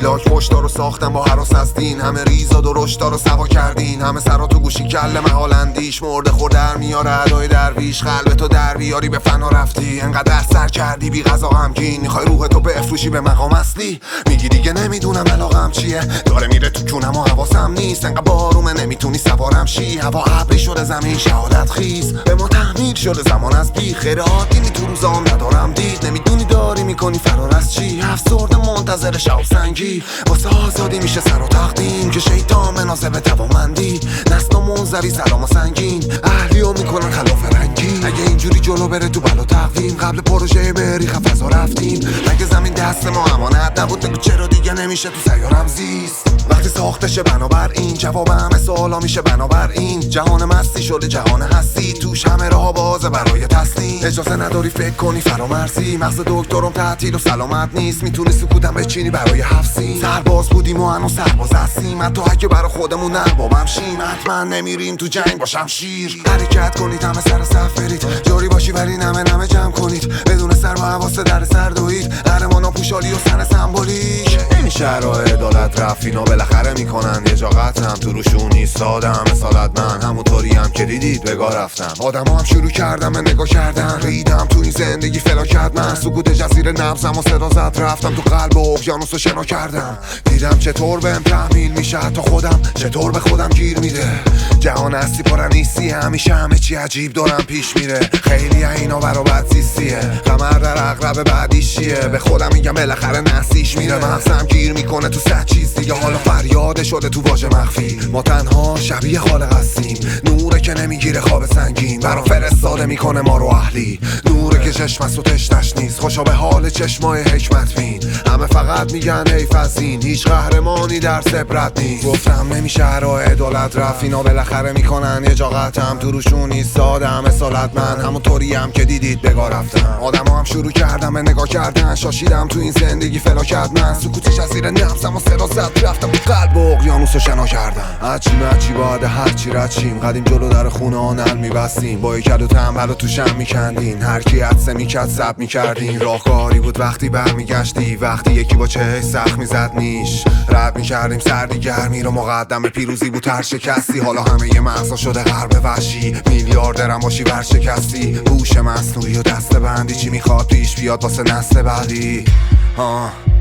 لاک پشتا رو ساختن با هراس هستین، همه ریزاد و رشدا رو سوا کردین، همه سرا تو گوشی کل محال اندیش، مرده خور در میاره ادای درویش، قلب تو در بیاری به فنا رفتی، انقدر سر کردی بی غذا غمگین، میخوای روح تو بفروشی به مقام اصلی، میگی دیگه نمیدونم علاقم چیه، داره میره تو جونم و حواسم نیست، انقدر بارومه نمیتونی سوارم شی، هوا ابری شده زمین شهادت خیز، به ما تحمیل شده زمان از بی خیر عادی تو روزام ندارم دید، نمیدونی داری میکنی فرار از چی، افسرده منتظر شب سنگی، واسه آزادی میشه سر و تقدیم که شیطان مناسب توامندی، نسل و منظری سلام و سنگین اهلیو میکنن خلاف رنگی، اگه اینجوری جلو بره تو بلا تقویم، قبل پروژه مریخ فضا رفتیم، مگه زمین دست ما امانت نبود، بگو چرا دیگه نمیشه تو سیارم زیست، وقتی ساخته شه بنابراین جواب همه سوالا میشه بنابراین، جهان مستی شده جهان هستی، توش همه راه بازه برای تسلیم، اجازه نداری فکر کنی فرامرزی، مغز دکترم تعطیل و سلامت نیست، میتونی سکوتم بچینی برای حفظی، سرباز بودیم و هنوز سرباز هستیم، حتی اگه برا خودمون اربابم شیم، حتما نمیریم تو جنگ با شمشیر، حرکت کنید همه سر صف برید، جاری باشی ولی نمه جمع کنید، بدون سر و حواسه در سر دوید، قهرمانا پوشالی و سن سمبولیک، نمیشه راه عدالت رفت، اینا بالاخره میکنن یه جا قطعم، تو روشون ایستادم مثالت من، همونطوری هم که دیدید بگاه رفتم، آدما هم شروع کردم به نگاه کردن، ریدم تو این زندگی فلاکت، من سکوت جزیره نبضم و صدا زد، رفتم تو قلب و اقیانوس رو شنا کردم، دیدم چطور بهم تحمیل میشه، حتی خودم چطور به خودم گیر میده، جهان هستی پرنیستی، همیشه همه چی عجیب دارم پیش میره، خیلی اینا برا بد زیستیه، قمر در عقرب بعدیش چیه، به خودم میگم بالاخره نسیش میره، مغزم گیر میکنه تو 100 چیز دیگه، حالا فریاد شده تو واژه مخفی، ما تنها شبیه خالق هستیم، نوره که نمیگیره خواب سنگین، برا فرستاده میکنه ما رو اهلی، نوره که چشم است و تشنش نیست، خوشا به حال چشمای حکمت بین، همه فقط میگن حیف از این، هیچ قهرمانی در عبرت نیست، گفتم نمیشه راه عدالت رفت، اینا بالاخره میکنن یه جا قطعم، تو روشون ایستادم مثالت من، همونطوری هم که دیدید بگاه رفتم، آدما هم شروع کردم به نگاه کردن، شاشیدم تو این زندگی فلاکت، من سکوتش از زیر نفسم و صدا زد، رفتم تو قلب و اقیانوس رو شنا کردم، هرچی بعد هرچی رچیم، قدیم جلو در خونه آنل میبستیم، با یکد و تنبل و توشم میکندین، هر کی عدسه میکرد سب میکردین، راهکاری بود وقتی برمیگشتی، وقتی یکی با چه سخت میزد نیش، رد میکردیم سردی گرمی رو، مقدم پیروزی بود هر شکستی، حالا همه مغزا شده غرب وحشی، میلیاردرم باشی ورشکستی، هوش مصنوعی و دسته بندی، چی میخواد پیش بیاد واسه نسل بعدی،